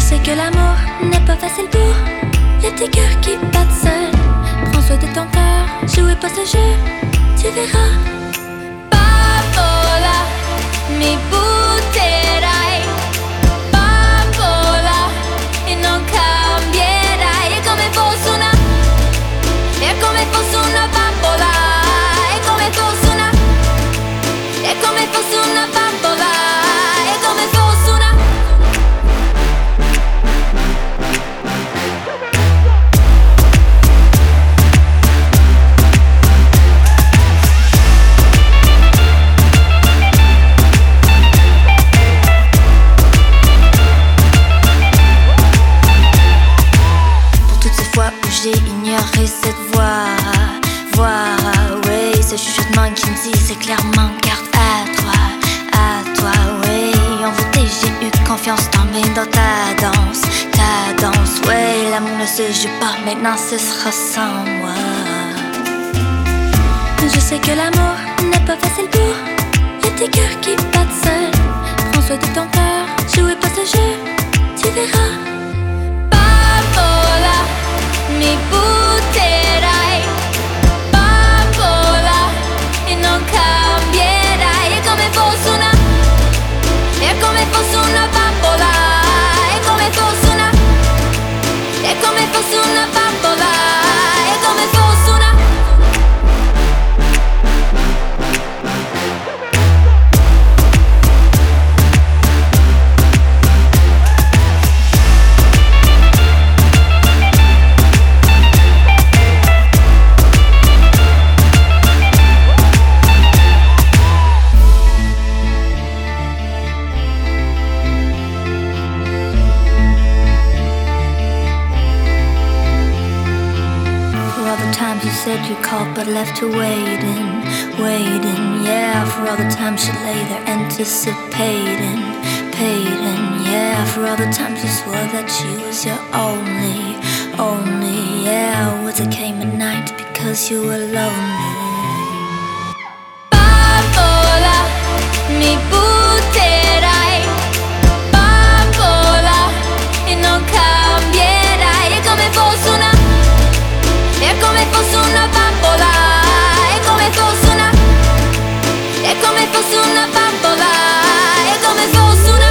sais que l'amour n'est pas facile pour les petits cœurs qui battent seuls. Prends soin de ton cœur, jouez pas ce jeu, tu verras. Bambola, mi butterai. Bambola, e non cambierai. È come fosse una, è come fosse una bambola. È come fosse una, è come fosse una bambola. È come fosse una. J'ai ignoré cette voix, oui, ce chuchotement qui me disait clairement garde à toi, oui. Envoûté, j'ai eu confiance tombée dans ta danse, oui. L'amour ne se joue pas, maintenant ce sera sans moi. Je sais que l'amour n'est pas facile pour les petits cœurs qui battent seuls. Prends soin de ton cœur, jouez pas ce jeu, tu verras. Bambola, mi butterai. Bambola, e non cambierai. È come fosse una, è come fosse una bambola. È come fosse una, è come fosse una bambola. È come fosse una. You said you called but left her waiting, yeah. For all the times you lay there anticipating, yeah. For all the times you swore that she was your only, yeah. Words that came at night because you were lonely. Bambola, mi butterai. Bambola, e non cambierai. È come fosse una, è come fosse una bambola. È come fosse una, è come fosse una bambola. È come fosse una.